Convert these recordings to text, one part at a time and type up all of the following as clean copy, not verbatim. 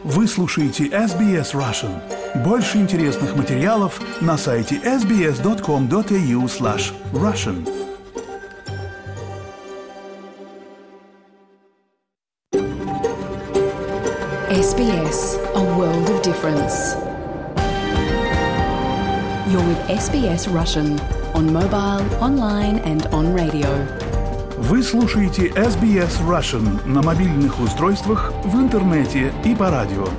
Вы слушаете SBS Russian. Больше интересных материалов на сайте sbs.com.au/russian. SBS, a world of difference. You're with SBS Russian on mobile, online and on radio. Вы слушаете SBS Russian на мобильных устройствах, в интернете и по радио.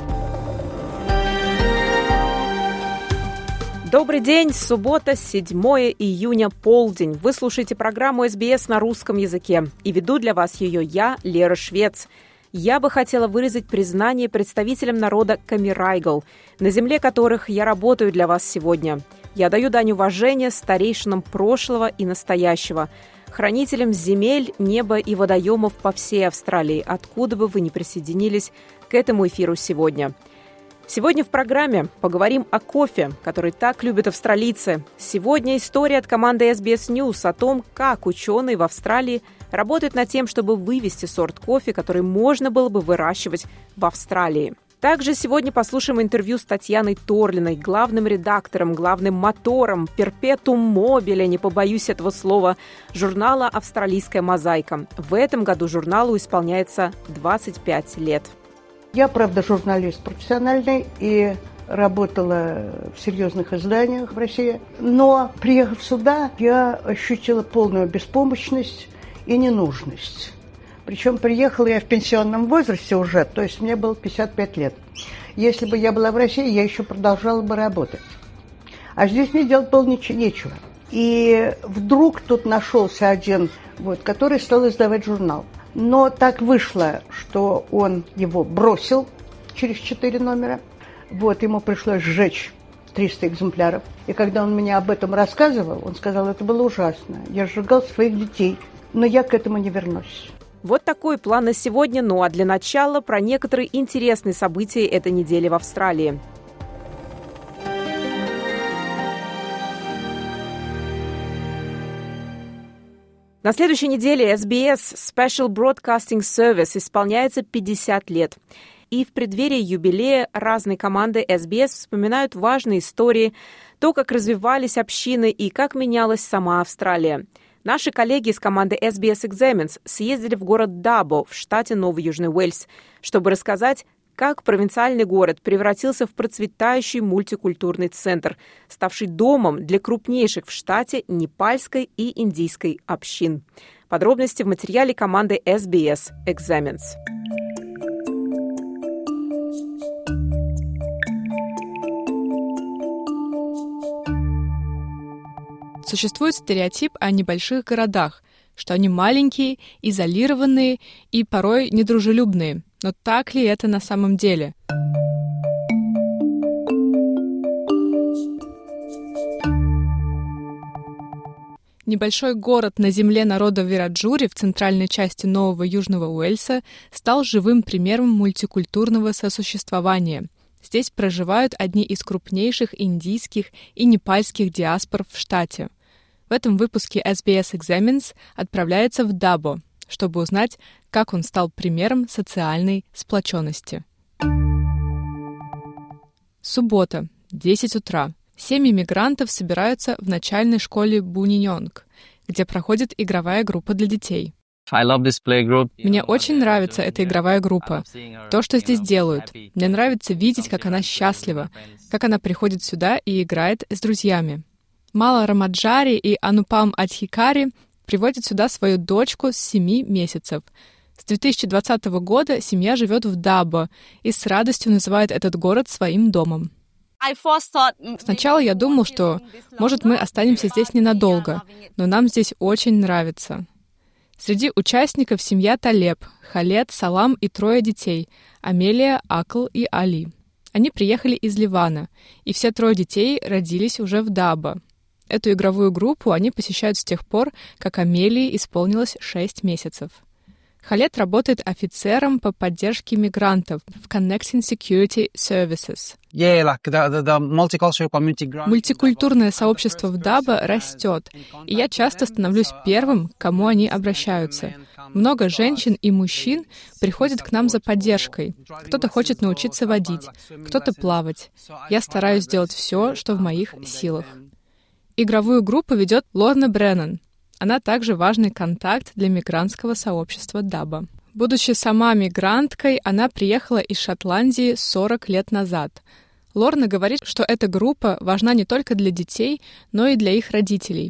Добрый день, суббота, 7 июня, полдень. Вы слушаете программу SBS на русском языке. И веду для вас ее я, Лера Швец. Я бы хотела выразить признание представителям народа Камирайгал, на земле которых я работаю для вас сегодня. Я даю дань уважения старейшинам прошлого и настоящего, хранителям земель, неба и водоемов по всей Австралии, откуда бы вы ни присоединились к этому эфиру сегодня. Сегодня в программе поговорим о кофе, который так любят австралийцы. Сегодня история от команды SBS News о том, как ученые в Австралии работают над тем, чтобы вывести сорт кофе, который можно было бы выращивать в Австралии. Также сегодня послушаем интервью с Татьяной Торлиной, главным редактором, главным мотором, перпетум мобиле, не побоюсь этого слова, журнала «Австралийская мозаика». В этом году журналу исполняется 25 лет. Я, правда, журналист профессиональный и работала в серьезных изданиях в России. Но, приехав сюда, я ощутила полную беспомощность и ненужность. Причем приехала я в пенсионном возрасте уже, то есть мне было 55 лет. Если бы я была в России, я еще продолжала бы работать. А здесь мне делать было нечего. И вдруг тут нашелся один, который стал издавать журнал. Но так вышло, что он его бросил через 4 номера. Ему пришлось сжечь 300 экземпляров. И когда он мне об этом рассказывал, он сказал, это было ужасно. Я сжигал своих детей, но я к этому не вернусь. Вот такой план на сегодня, ну а для начала про некоторые интересные события этой недели в Австралии. На следующей неделе SBS Special Broadcasting Service исполняется 50 лет. И в преддверии юбилея разные команды SBS вспоминают важные истории, то, как развивались общины и как менялась сама Австралия. Наши коллеги из команды SBS Examens съездили в город Дабо в штате Новый Южный Уэльс, чтобы рассказать, как провинциальный город превратился в процветающий мультикультурный центр, ставший домом для крупнейших в штате непальской и индийской общин. Подробности в материале команды SBS Examens. Существует стереотип о небольших городах, что они маленькие, изолированные и порой недружелюбные. Но так ли это на самом деле? Небольшой город на земле народа Вираджури в центральной части Нового Южного Уэльса стал живым примером мультикультурного сосуществования. Здесь проживают одни из крупнейших индийских и непальских диаспор в штате. В этом выпуске SBS Examens отправляется в Дабо, чтобы узнать, как он стал примером социальной сплоченности. Суббота, 10 утра. Семьи мигрантов собираются в начальной школе Буниньонг, где проходит игровая группа для детей. Мне очень нравится эта игровая группа. То, что здесь делают. Мне нравится видеть, как она счастлива, как она приходит сюда и играет с друзьями. Мала Рамаджари и Анупам Адхикари приводят сюда свою дочку с 7 месяцев. С 2020 года семья живет в Дабо и с радостью называет этот город своим домом. Сначала я думал, что, может, мы останемся здесь ненадолго, но нам здесь очень нравится. Среди участников семья Талеб, Халед, Салам и 3 детей – Амелия, Акл и Али. Они приехали из Ливана, и все 3 детей родились уже в Дабо. Эту игровую группу они посещают с тех пор, как Амелии исполнилось 6 месяцев. Халед работает офицером по поддержке мигрантов в Connecting Security Services. Мультикультурное сообщество в Даба растет, и я часто становлюсь первым, к кому они обращаются. Много женщин и мужчин приходят к нам за поддержкой. Кто-то хочет научиться водить, кто-то плавать. Я стараюсь сделать все, что в моих силах. Игровую группу ведет Лорна Бреннан. Она также важный контакт для мигрантского сообщества Даба. Будучи сама мигранткой, она приехала из Шотландии 40 лет назад. Лорна говорит, что эта группа важна не только для детей, но и для их родителей.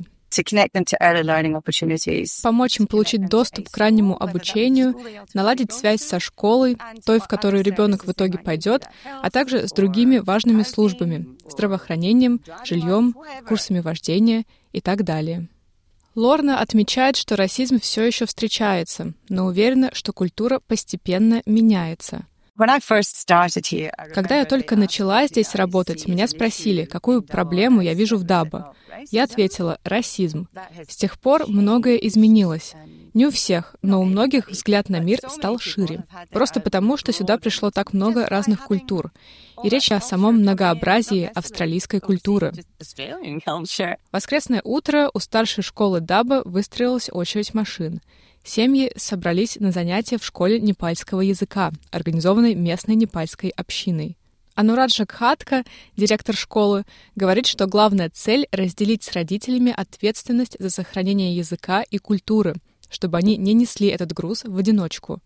Помочь им получить доступ к раннему обучению, наладить связь со школой, той, в которую ребенок в итоге пойдет, а также с другими важными службами — здравоохранением, жильем, курсами вождения и так далее. Лорна отмечает, что расизм все еще встречается, но уверена, что культура постепенно меняется. Когда я только начала здесь работать, меня спросили, какую проблему я вижу в Даба. Я ответила — расизм. С тех пор многое изменилось. Не у всех, но у многих взгляд на мир стал шире. Просто потому, что сюда пришло так много разных культур. И речь о самом многообразии австралийской культуры. В воскресное утро у старшей школы Даба выстроилась очередь машин. Семьи собрались на занятия в школе непальского языка, организованной местной непальской общиной. Анураджа Кхатка, директор школы, говорит, что главная цель — разделить с родителями ответственность за сохранение языка и культуры, чтобы они не несли этот груз в одиночку.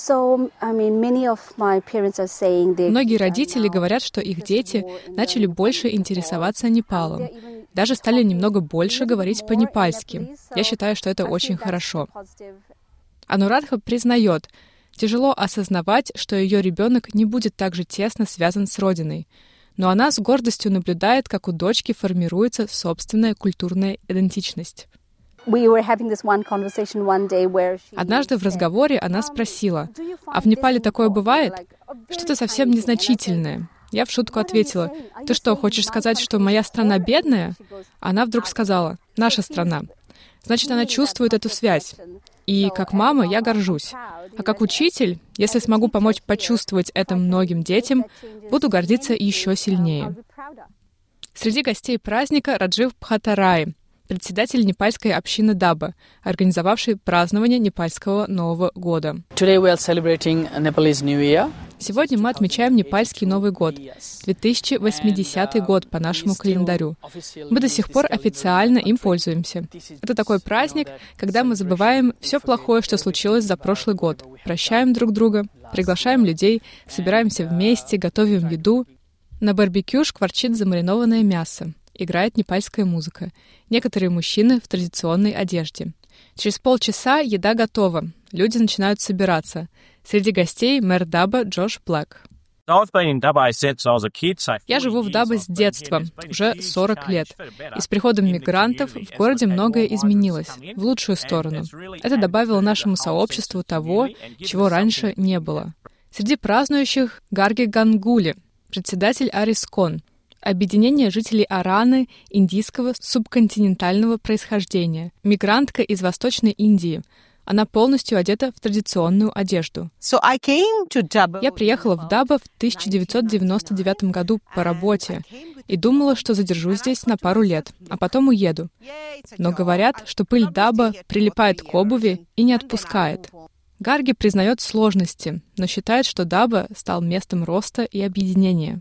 Многие родители говорят, что их дети начали больше интересоваться Непалом, даже стали немного больше говорить по-непальски. Я считаю, что это очень хорошо. Анурадха признает, тяжело осознавать, что ее ребенок не будет так же тесно связан с родиной, но она с гордостью наблюдает, как у дочки формируется собственная культурная идентичность. Однажды в разговоре она спросила: «А в Непале такое бывает? Что-то совсем незначительное». Я в шутку ответила: «Ты что, хочешь сказать, что моя страна бедная?» Она вдруг сказала: «Наша страна». Значит, она чувствует эту связь. И как мама я горжусь. А как учитель, если смогу помочь почувствовать это многим детям, буду гордиться еще сильнее. Среди гостей праздника Раджив Бхаттарай, председатель непальской общины Даба, организовавший празднование непальского Нового года. Сегодня мы отмечаем непальский Новый год, 2080 год по нашему календарю. Мы до сих пор официально им пользуемся. Это такой праздник, когда мы забываем все плохое, что случилось за прошлый год, прощаем друг друга, приглашаем людей, собираемся вместе, готовим еду. На барбекю шкварчит замаринованное мясо. Играет непальская музыка. Некоторые мужчины в традиционной одежде. Через полчаса еда готова. Люди начинают собираться. Среди гостей мэр Даба Джош Блэк. Я живу в Даба с детства, уже 40 лет. И с приходом мигрантов в городе многое изменилось, в лучшую сторону. Это добавило нашему сообществу того, чего раньше не было. Среди празднующих Гарги Гангули, председатель Арискон, объединение жителей Араны индийского субконтинентального происхождения, мигрантка из Восточной Индии. Она полностью одета в традиционную одежду. Я приехала в Даба в 1999 году по работе и думала, что задержусь здесь на пару лет, а потом уеду. Но говорят, что пыль Даба прилипает к обуви и не отпускает. Гарги признает сложности, но считает, что Даба стал местом роста и объединения.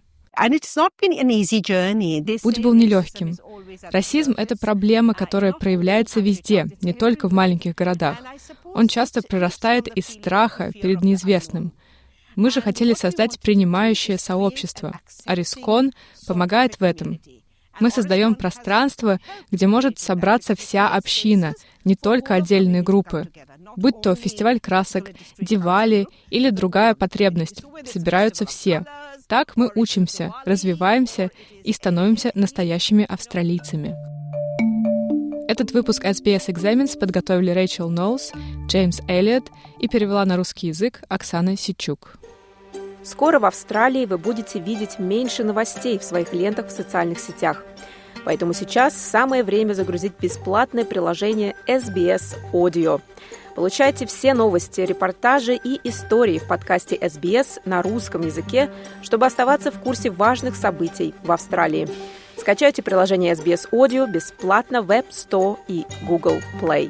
Путь был нелегким. Расизм — это проблема, которая проявляется везде, не только в маленьких городах. Он часто прорастает из страха перед неизвестным. Мы же хотели создать принимающее сообщество. Арискон помогает в этом. Мы создаем пространство, где может собраться вся община, не только отдельные группы. Будь то фестиваль красок, Дивали или другая потребность, собираются все. Так мы учимся, развиваемся и становимся настоящими австралийцами. Этот выпуск SBS Examines подготовили Рэйчел Ноулс, Джеймс Эллиот и перевела на русский язык Оксана Сичук. Скоро в Австралии вы будете видеть меньше новостей в своих лентах в социальных сетях. Поэтому сейчас самое время загрузить бесплатное приложение SBS Audio. Получайте все новости, репортажи и истории в подкасте SBS на русском языке, чтобы оставаться в курсе важных событий в Австралии. Скачайте приложение SBS Audio бесплатно в App Store и Google Play.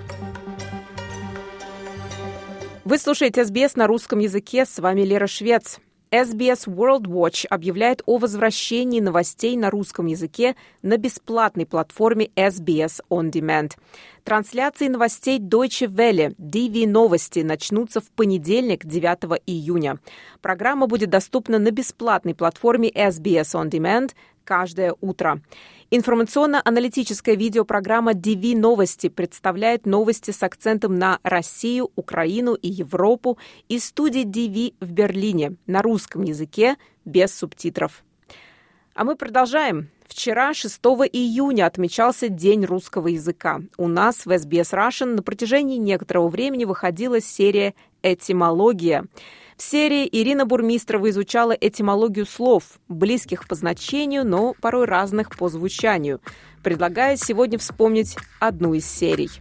Вы слушаете SBS на русском языке, с вами Лера Швец. SBS World Watch объявляет о возвращении новостей на русском языке на бесплатной платформе SBS On Demand. Трансляции новостей Deutsche Welle DV Новости начнутся в понедельник, 9 июня. Программа будет доступна на бесплатной платформе SBS On Demand каждое утро. Информационно-аналитическая видеопрограмма DV Новости представляет новости с акцентом на Россию, Украину и Европу из студии DV в Берлине на русском языке без субтитров. А мы продолжаем. Вчера, 6 июня, отмечался День русского языка. У нас в SBS Russian на протяжении некоторого времени выходила серия «Этимология». В серии Ирина Бурмистрова изучала этимологию слов, близких по значению, но порой разных по звучанию. Предлагаю сегодня вспомнить одну из серий.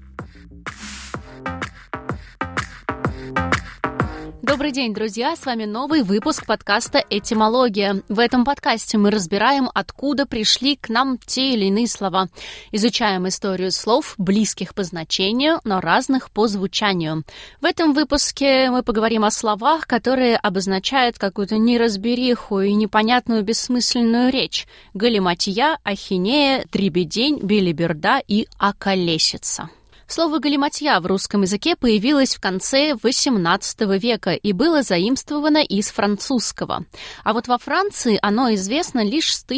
Добрый день, друзья! С вами новый выпуск подкаста «Этимология». В этом подкасте мы разбираем, откуда пришли к нам те или иные слова. Изучаем историю слов, близких по значению, но разных по звучанию. В этом выпуске мы поговорим о словах, которые обозначают какую-то неразбериху и непонятную бессмысленную речь. Галиматья, ахинея, дребедень, белиберда и околесица. Слово «галиматья» в русском языке появилось в конце XVIII века и было заимствовано из французского. А вот во Франции оно известно лишь с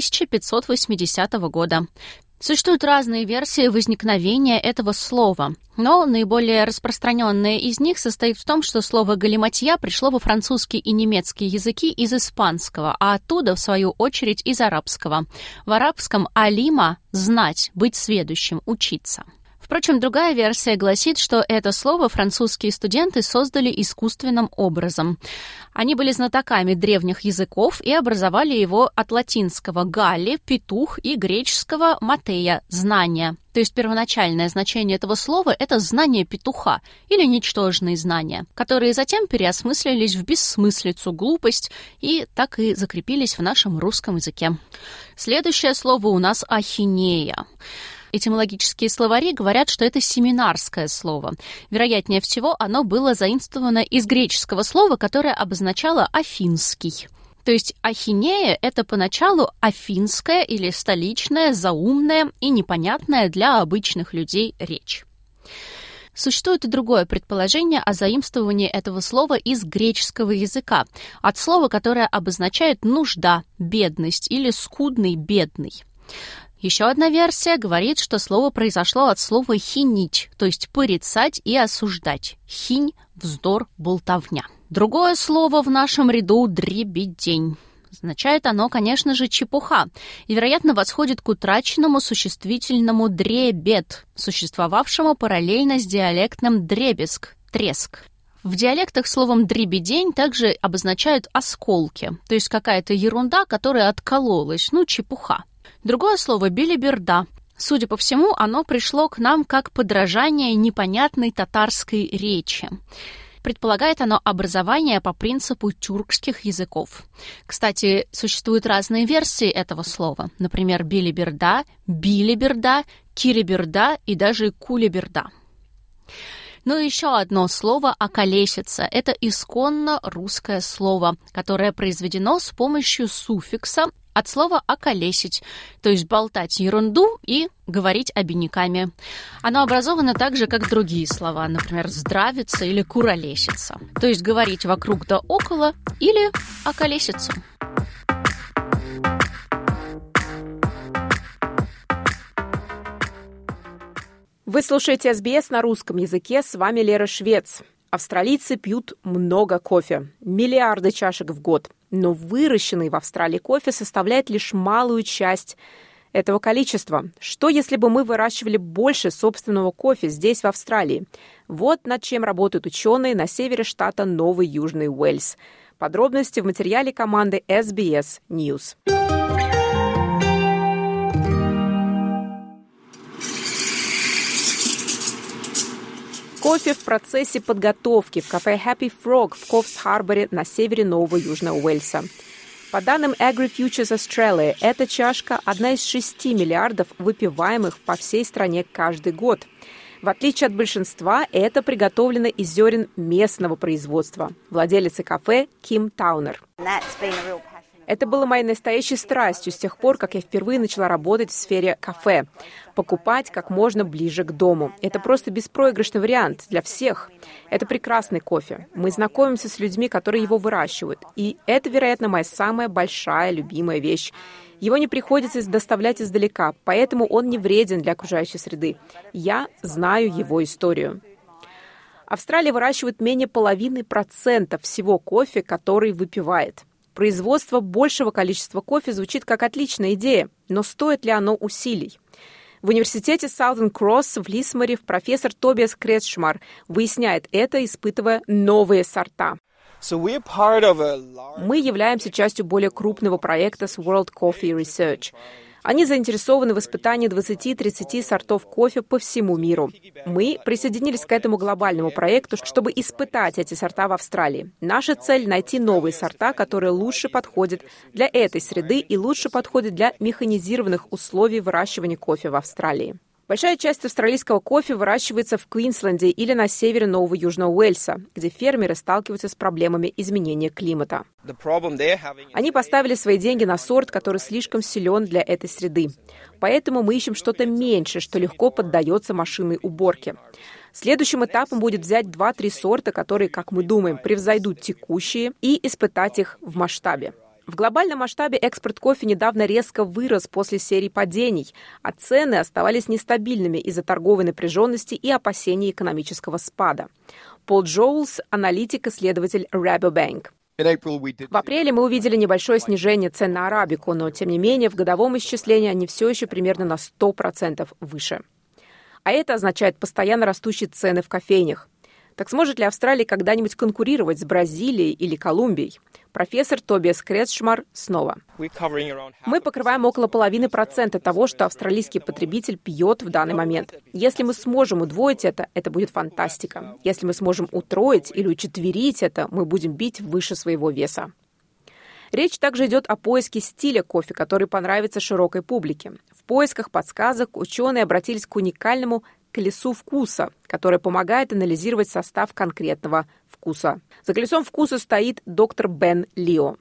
1580 года. Существуют разные версии возникновения этого слова, но наиболее распространенная из них состоит в том, что слово «галиматья» пришло во французский и немецкий языки из испанского, а оттуда, в свою очередь, из арабского. В арабском «алима» – «знать», «быть сведущим», «учиться». Впрочем, другая версия гласит, что это слово французские студенты создали искусственным образом. Они были знатоками древних языков и образовали его от латинского «галли» – «петух» и греческого «матея» – «знание». То есть первоначальное значение этого слова – это знание петуха или ничтожные знания, которые затем переосмыслились в бессмыслицу, глупость и так и закрепились в нашем русском языке. Следующее слово у нас «ахинея». Этимологические словари говорят, что это семинарское слово. Вероятнее всего, оно было заимствовано из греческого слова, которое обозначало «афинский». То есть ахинея – это поначалу афинская или столичная, заумная и непонятная для обычных людей речь. Существует и другое предположение о заимствовании этого слова из греческого языка, от слова, которое обозначает «нужда», «бедность» или «скудный», «бедный». Еще одна версия говорит, что слово произошло от слова «хинить», то есть порицать и осуждать. Хинь, вздор, болтовня. Другое слово в нашем ряду «дребедень». Означает оно, конечно же, чепуха, и, вероятно, восходит к утраченному существительному «дребед», существовавшему параллельно с диалектным «дребезг», «треск». В диалектах словом «дребедень» также обозначают осколки, то есть какая-то ерунда, которая откололась, чепуха. Другое слово «белиберда». Судя по всему, оно пришло к нам как подражание непонятной татарской речи. Предполагает оно образование по принципу тюркских языков. Кстати, существуют разные версии этого слова. Например, белиберда, билиберда, кириберда и даже кулиберда. Ну и еще одно слово «околесица». Это исконно русское слово, которое произведено с помощью суффикса от слова «околесить», то есть болтать ерунду и говорить обиняками. Оно образовано так же, как другие слова, например, «здравиться» или «куролеситься», то есть говорить вокруг да около или «околеситься». Вы слушаете SBS на русском языке, с вами Лера Швец. Австралийцы пьют много кофе, миллиарды чашек в год, но выращенный в Австралии кофе составляет лишь малую часть этого количества. Что, если бы мы выращивали больше собственного кофе здесь, в Австралии? Вот над чем работают ученые на севере штата Новый Южный Уэльс. Подробности в материале команды SBS News. Кофе в процессе подготовки в кафе Happy Frog в Ковс-Харборе на севере Нового Южного Уэльса. По данным AgriFutures Australia, эта чашка – одна из 6 миллиардов выпиваемых по всей стране каждый год. В отличие от большинства, это приготовлено из зерен местного производства. Владелица кафе Ким Таунер. Это было моей настоящей страстью с тех пор, как я впервые начала работать в сфере кафе. Покупать как можно ближе к дому. Это просто беспроигрышный вариант для всех. Это прекрасный кофе. Мы знакомимся с людьми, которые его выращивают. И это, вероятно, моя самая большая любимая вещь. Его не приходится доставлять издалека, поэтому он не вреден для окружающей среды. Я знаю его историю. Австралия выращивает менее 0,5% всего кофе, который выпивает. Производство большего количества кофе звучит как отличная идея, но стоит ли оно усилий? В университете Southern Cross в Лисморе профессор Тобиас Кретшмар выясняет это, испытывая новые сорта. Мы являемся частью более крупного проекта с World Coffee Research. Они заинтересованы в испытании 20-30 сортов кофе по всему миру. Мы присоединились к этому глобальному проекту, чтобы испытать эти сорта в Австралии. Наша цель — найти новые сорта, которые лучше подходят для этой среды и лучше подходят для механизированных условий выращивания кофе в Австралии. Большая часть австралийского кофе выращивается в Квинсленде или на севере Нового Южного Уэльса, где фермеры сталкиваются с проблемами изменения климата. Они поставили свои деньги на сорт, который слишком силен для этой среды. Поэтому мы ищем что-то меньше, что легко поддается машинной уборке. Следующим этапом будет взять 2-3 сорта, которые, как мы думаем, превзойдут текущие, и испытать их в масштабе. В глобальном масштабе экспорт кофе недавно резко вырос после серии падений, а цены оставались нестабильными из-за торговой напряженности и опасений экономического спада. Пол Джоулс, аналитик, исследователь Rabobank. В апреле мы увидели небольшое снижение цен на арабику, но, тем не менее, в годовом исчислении они все еще примерно на 100% выше. А это означает постоянно растущие цены в кофейнях. Так сможет ли Австралия когда-нибудь конкурировать с Бразилией или Колумбией? Профессор Тобиас Кретшмар снова. Мы покрываем около 0,5% того, что австралийский потребитель пьет в данный момент. Если мы сможем удвоить это будет фантастика. Если мы сможем утроить или учетверить это, мы будем бить выше своего веса. Речь также идет о поиске стиля кофе, который понравится широкой публике. В поисках подсказок ученые обратились к уникальному колесу вкуса, которое помогает анализировать состав конкретного вкуса. За колесом вкуса стоит доктор Бен Лио.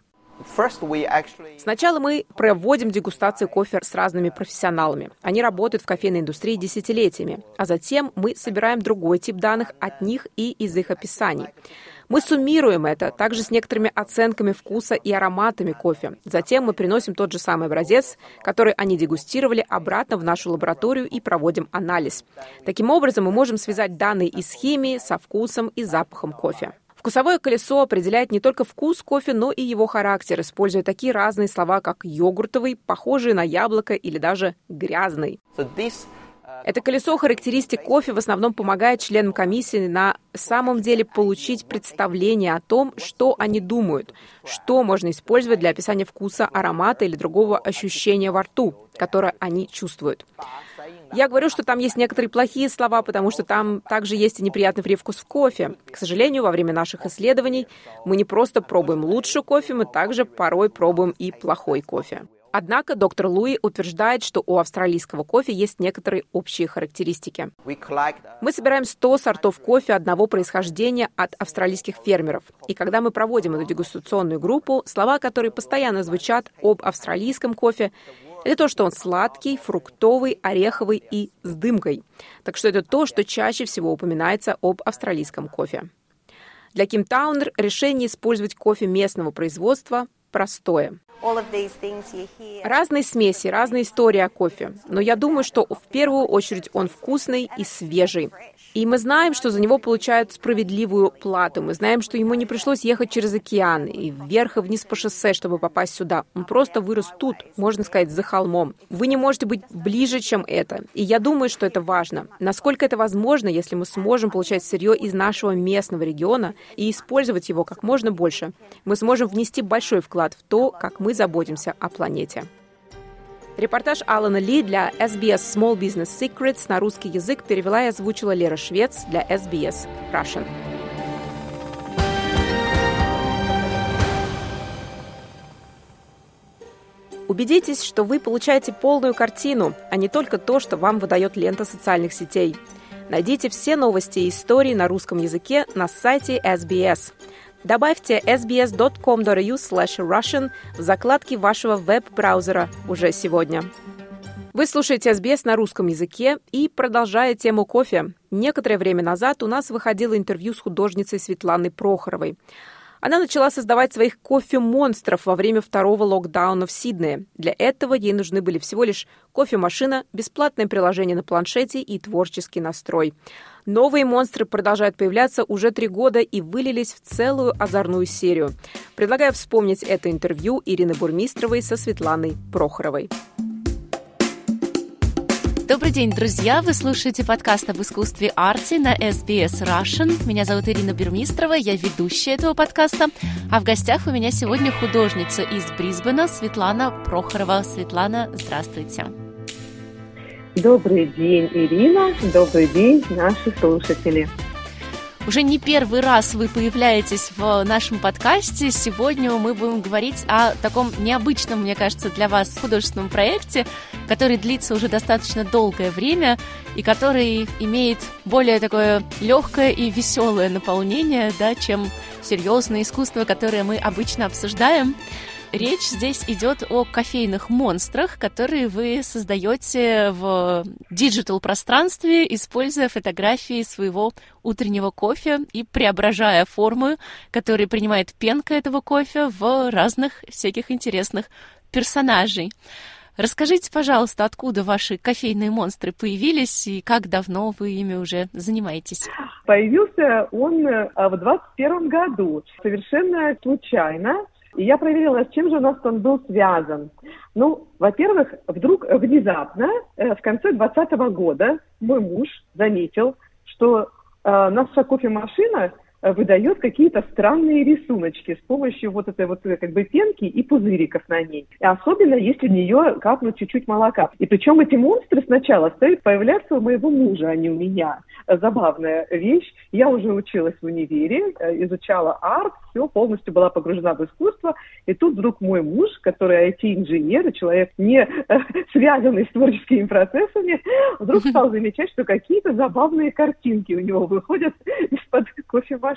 Сначала мы проводим дегустации кофе с разными профессионалами. Они работают в кофейной индустрии десятилетиями. А затем мы собираем другой тип данных от них и из их описаний. Мы суммируем это также с некоторыми оценками вкуса и ароматами кофе. Затем мы приносим тот же самый образец, который они дегустировали, обратно в нашу лабораторию и проводим анализ. Таким образом, мы можем связать данные из химии со вкусом и запахом кофе. Вкусовое колесо определяет не только вкус кофе, но и его характер, используя такие разные слова, как йогуртовый, похожий на яблоко или даже грязный. Это колесо характеристик кофе в основном помогает членам комиссии на самом деле получить представление о том, что они думают, что можно использовать для описания вкуса, аромата или другого ощущения во рту, которое они чувствуют. Я говорю, что там есть некоторые плохие слова, потому что там также есть и неприятный привкус в кофе. К сожалению, во время наших исследований мы не просто пробуем лучший кофе, мы также порой пробуем и плохой кофе. Однако доктор Луи утверждает, что у австралийского кофе есть некоторые общие характеристики. Мы собираем 100 сортов кофе одного происхождения от австралийских фермеров. И когда мы проводим эту дегустационную группу, слова, которые постоянно звучат об австралийском кофе, это то, что он сладкий, фруктовый, ореховый и с дымкой. Так что это то, что чаще всего упоминается об австралийском кофе. Для Ким Таунер решение использовать кофе местного производства простое. Разные смеси, разные истории о кофе. Но я думаю, что в первую очередь он вкусный и свежий. И мы знаем, что за него получают справедливую плату. Мы знаем, что ему не пришлось ехать через океан и вверх и вниз по шоссе, чтобы попасть сюда. Он просто вырос тут, можно сказать, за холмом. Вы не можете быть ближе, чем это. И я думаю, что это важно. Насколько это возможно, если мы сможем получать сырье из нашего местного региона и использовать его как можно больше, мы сможем внести большой вклад в то, как мы заботимся о планете. Репортаж Алана Ли для SBS Small Business Secrets на русский язык перевела и озвучила Лера Швец для SBS Russian. Убедитесь, что вы получаете полную картину, а не только то, что вам выдает лента социальных сетей. Найдите все новости и истории на русском языке на сайте SBS. Добавьте sbs.com.au/russian в закладке вашего веб-браузера уже сегодня. Вы слушаете SBS на русском языке и, продолжая тему кофе, некоторое время назад у нас выходило интервью с художницей Светланой Прохоровой. Она начала создавать своих кофе-монстров во время второго локдауна в Сиднее. Для этого ей нужны были всего лишь кофемашина, бесплатное приложение на планшете и творческий настрой. Новые монстры продолжают появляться уже 3 года и вылились в целую озорную серию. Предлагаю вспомнить это интервью Ирины Бурмистровой со Светланой Прохоровой. Добрый день, друзья! Вы слушаете подкаст об искусстве арте на SBS Russian. Меня зовут Ирина Бурмистрова, я ведущая этого подкаста. А в гостях у меня сегодня художница из Брисбена Светлана Прохорова. Светлана, здравствуйте! Добрый день, Ирина! Добрый день, наши слушатели! Уже не первый раз вы появляетесь в нашем подкасте. Сегодня мы будем говорить о таком необычном, мне кажется, для вас художественном проекте, который длится уже достаточно долгое время и который имеет более такое легкое и веселое наполнение, да, чем серьезное искусство, которое мы обычно обсуждаем. Речь здесь идет о кофейных монстрах, которые вы создаете в диджитал-пространстве, используя фотографии своего утреннего кофе и преображая форму, которую принимает пенка этого кофе, в разных всяких интересных персонажей. Расскажите, пожалуйста, откуда ваши кофейные монстры появились и как давно вы ими уже занимаетесь? Появился он в 2021 году, совершенно случайно. И я проверила, с чем же у нас он был связан. Ну, во-первых, вдруг внезапно, в конце 2020 года, мой муж заметил, что наша кофемашина выдает какие-то странные рисуночки с помощью вот этой вот как бы пенки и пузыриков на ней. И особенно, если в нее капнуть чуть-чуть молока. И причем эти монстры сначала стали появляться у моего мужа, а не у меня. Забавная вещь. Я уже училась в универе, изучала арт, все, полностью была погружена в искусство. И тут вдруг мой муж, который IT-инженер и человек, не связанный с творческими процессами, вдруг стал замечать, что какие-то забавные картинки у него выходят из-под кофемашины.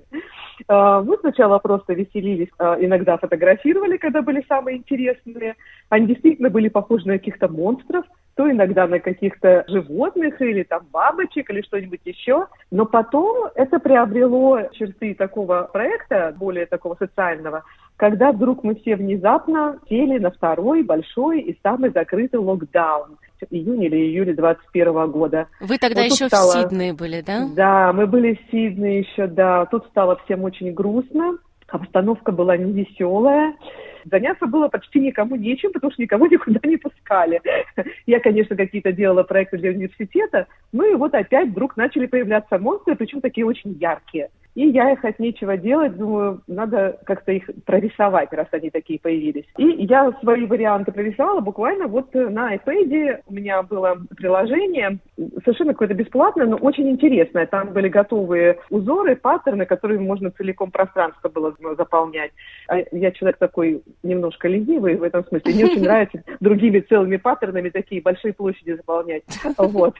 Мы сначала просто веселились, иногда фотографировали, когда были самые интересные. Они действительно были похожи на каких-то монстров, то иногда на каких-то животных или там бабочек или что-нибудь еще. Но потом это приобрело черты такого проекта, более такого социального, когда вдруг мы все внезапно сели на второй большой и самый закрытый локдаун. Июня или июля 2021 года. Вы тогда вот еще в Сиднее были, да? Да, мы были в Сиднее еще, да. Тут стало всем очень грустно, обстановка была невеселая. Заняться было почти никому нечем, потому что никого никуда не пускали. Я, конечно, какие-то делала проекты для университета, ну и вот опять вдруг начали появляться монстры, причем такие очень яркие. И я их от нечего делать, думаю, надо как-то их прорисовать, раз они такие появились. И я свои варианты прорисовала буквально вот на iPad. У меня было приложение, совершенно какое-то бесплатное, но очень интересное. Там были готовые узоры, паттерны, которыми можно целиком пространство было заполнять. А я человек такой немножко ленивый в этом смысле. Мне очень нравится другими целыми паттернами такие большие площади заполнять. Вот.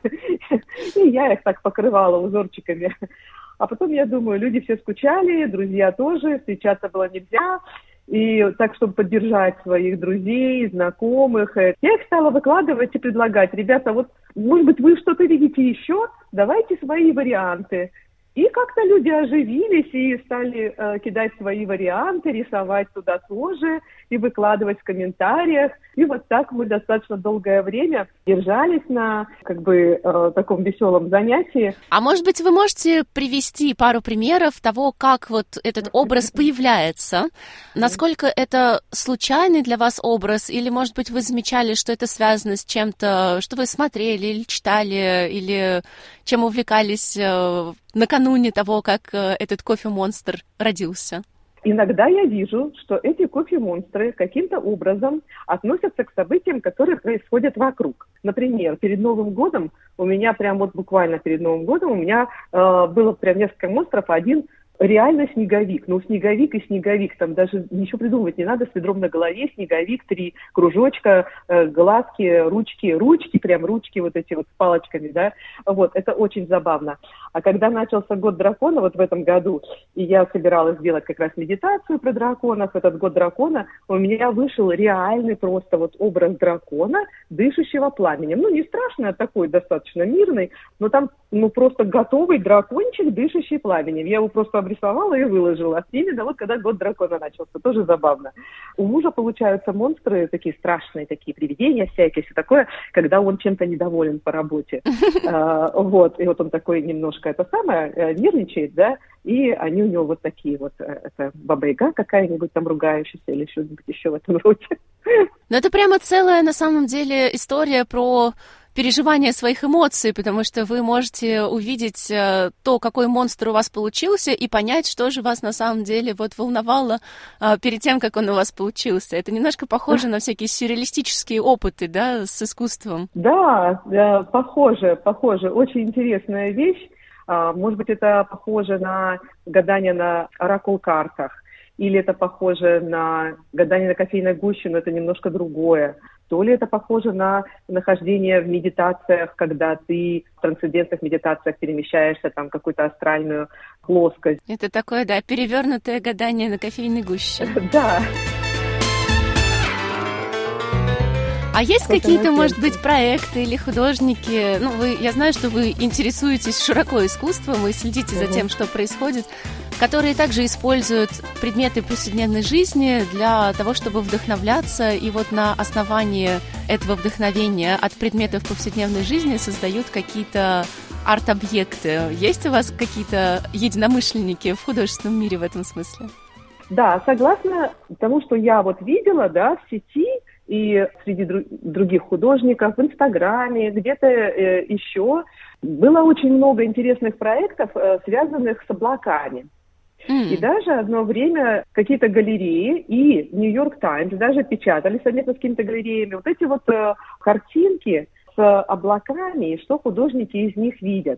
И я их так покрывала узорчиками. А потом, я думаю, люди все скучали, друзья тоже, встречаться было нельзя. И так, чтобы поддержать своих друзей, знакомых, я их стала выкладывать и предлагать. Ребята, вот, может быть, вы что-то видите еще? Давайте свои варианты. И как-то люди оживились и стали кидать свои варианты, рисовать туда тоже и выкладывать в комментариях. И вот так мы достаточно долгое время держались на таком веселом занятии. А может быть, вы можете привести пару примеров того, как вот этот образ появляется? Насколько это случайный для вас образ? Или, может быть, вы замечали, что это связано с чем-то, что вы смотрели или читали, или чем увлекались накануне того, как этот кофе-монстр родился? иногда я вижу, что эти кофе-монстры каким-то образом относятся к событиям, которые происходят вокруг. Например, перед Новым годом у меня прям вот буквально перед Новым годом у меня было прям несколько монстров, один реально снеговик. Ну, снеговик и снеговик. Там даже ничего придумывать не надо. С ведром на голове, снеговик, 3 кружочка, глазки, ручки, прям ручки вот эти вот с палочками, да. Вот, это очень забавно. А когда начался год дракона, вот в этом году, и я собиралась сделать как раз медитацию про драконов, этот год дракона, у меня вышел реальный просто вот образ дракона, дышащего пламенем. Ну, не страшный, а такой достаточно мирный, но там, ну, просто готовый дракончик, дышащий пламенем. Я его просто обрисовала и выложила. Именно вот когда год дракона начался. Тоже забавно. У мужа получаются монстры, такие страшные, такие привидения всякие, все такое, когда он чем-то недоволен по работе. Вот. И вот он такой немножко это самое, нервничает, да, и они у него вот такие вот, это баба-яга какая-нибудь там ругающаяся или что-нибудь еще в этом роде. Ну, это прямо целая, на самом деле, история про переживание своих эмоций, потому что вы можете увидеть то, какой монстр у вас получился, и понять, что же вас на самом деле вот волновало перед тем, как он у вас получился. Это немножко похоже на всякие сюрреалистические опыты, да, с искусством. Да, похоже. Очень интересная вещь. Может быть, это похоже на гадание на оракул-картах, или это похоже на гадание на кофейной гуще, но это немножко другое. То ли это похоже на нахождение в медитациях, когда ты в трансцендентных медитациях перемещаешься там в какую-то астральную плоскость. Это такое, да, перевернутое гадание на кофейной гуще. Да. А есть какие-то, может быть, проекты или художники? Ну, я знаю, что вы интересуетесь широко искусством и следите за тем, что происходит, которые также используют предметы повседневной жизни для того, чтобы вдохновляться, и вот на основании этого вдохновения от предметов повседневной жизни создают какие-то арт-объекты. Есть у вас какие-то единомышленники в художественном мире в этом смысле? Да, согласно тому, что я вот видела, да, в сети и среди других художников, в Инстаграме, где-то еще, было очень много интересных проектов, связанных с облаками. И даже одно время какие-то галереи и Нью-Йорк Таймс даже печатали совместно с какими-то галереями вот эти вот картинки с облаками, и что художники из них видят.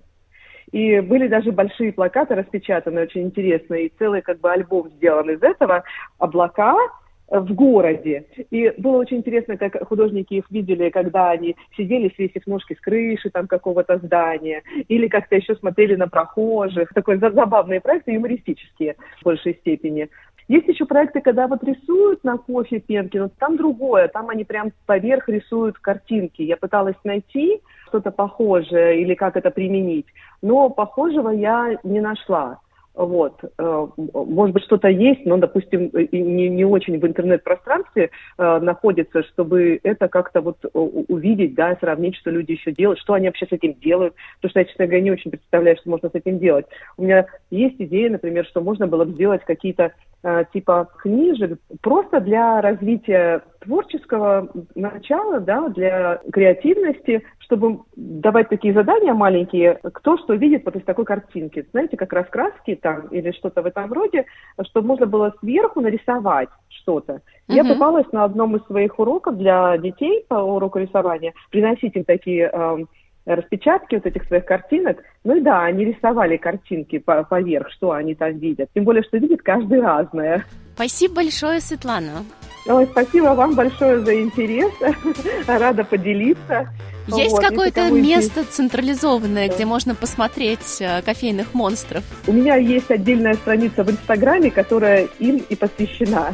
И были даже большие плакаты распечатаны, очень интересные, и целый как бы альбом сделан из этого, облака в городе. И было очень интересно, как художники их видели, когда они сидели, свесив ножки с крыши там какого-то здания, или как-то еще смотрели на прохожих. Такой забавные проекты, юмористические в большей степени. Есть еще проекты, когда вот рисуют на кофе пенки, но там другое, там они прям поверх рисуют картинки. Я пыталась найти что-то похожее или как это применить, но похожего я не нашла. Вот. Может быть, что-то есть, но, допустим, не очень в интернет-пространстве находится, чтобы это как-то вот увидеть, да, сравнить, что люди еще делают, что они вообще с этим делают. Потому что я, честно говоря, не очень представляю, что можно с этим делать. У меня есть идея, например, что можно было бы сделать какие-то типа книжек просто для развития творческого начала, да, для креативности, чтобы давать такие задания маленькие, кто что видит вот из такой картинки. Знаете, как раскраски там или что-то в этом роде, чтобы можно было сверху нарисовать что-то. Я попалась на одном из своих уроков для детей по уроку рисования, приносить им такие распечатки вот этих своих картинок. Ну и да, они рисовали картинки поверх, что они там видят. Тем более, что видит каждый разное. Спасибо большое, Светлана. Ой, спасибо вам большое за интерес. Рада поделиться. Есть вот, какое-то место централизованное, где можно посмотреть кофейных монстров? У меня есть отдельная страница в Инстаграме, которая им и посвящена,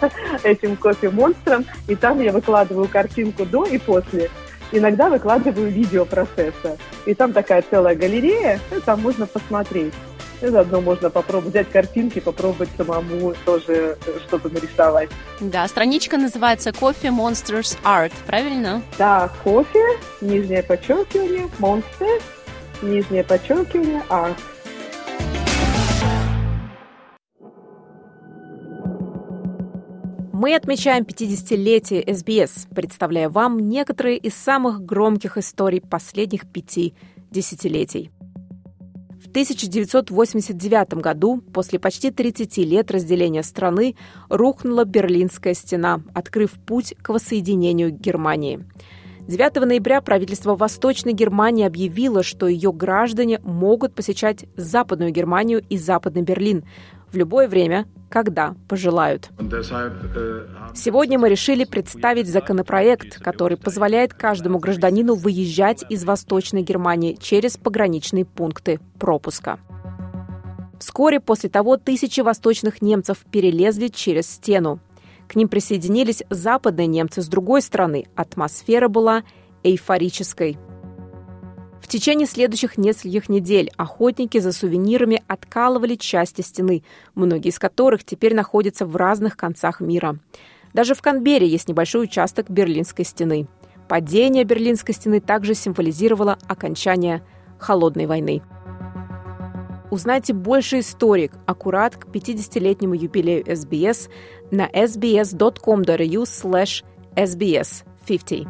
этим кофе-монстрам. И там я выкладываю картинку до и после. Иногда выкладываю видео процесса. И там такая целая галерея, и там можно посмотреть. И заодно можно попробовать взять картинки, попробовать самому тоже что-то нарисовать. Да, страничка называется Coffee Monsters Art, правильно? Да, кофе, нижнее подчеркивание, Monsters, нижнее подчеркивание, Art. Мы отмечаем 50-летие СБС, представляя вам некоторые из самых громких историй последних 5 десятилетий. В В 1989 году, после почти 30 лет разделения страны, рухнула Берлинская стена, открыв путь к воссоединению Германии. 9 ноября правительство Восточной Германии объявило, что ее граждане могут посещать Западную Германию и Западный Берлин в любое время, когда пожелают. Сегодня мы решили представить законопроект, который позволяет каждому гражданину выезжать из Восточной Германии через пограничные пункты пропуска. Вскоре после того тысячи восточных немцев перелезли через стену. К ним присоединились западные немцы с другой стороны. Атмосфера была эйфорической. В течение следующих нескольких недель охотники за сувенирами откалывали части стены, многие из которых теперь находятся в разных концах мира. Даже в Канберре есть небольшой участок Берлинской стены. Падение Берлинской стены также символизировало окончание Холодной войны. Узнайте больше историй аккурат к 50-летнему юбилею SBS на sbs.com.au/sbs50.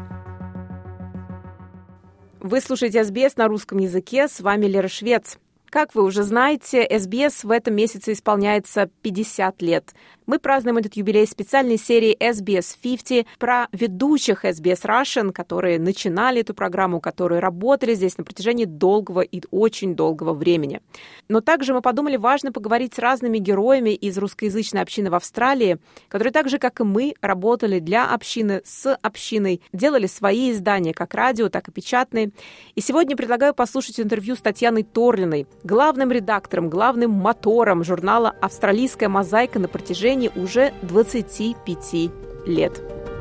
Вы слушаете SBS на русском языке, с вами Лера Швец. Как вы уже знаете, SBS в этом месяце исполняется 50 лет. Мы празднуем этот юбилей специальной серии SBS 50 про ведущих SBS Russian, которые начинали эту программу, которые работали здесь на протяжении долгого и очень долгого времени. Но также мы подумали, важно поговорить с разными героями из русскоязычной общины в Австралии, которые так же, как и мы, работали для общины, с общиной, делали свои издания, как радио, так и печатные. И сегодня предлагаю послушать интервью с Татьяной Торлиной, главным редактором, главным мотором журнала «Австралийская мозаика» на протяжении уже 25 лет.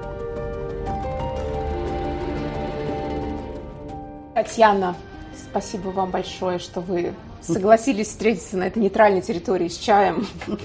Татьяна, спасибо вам большое, что вы согласились встретиться на этой нейтральной территории с чаем.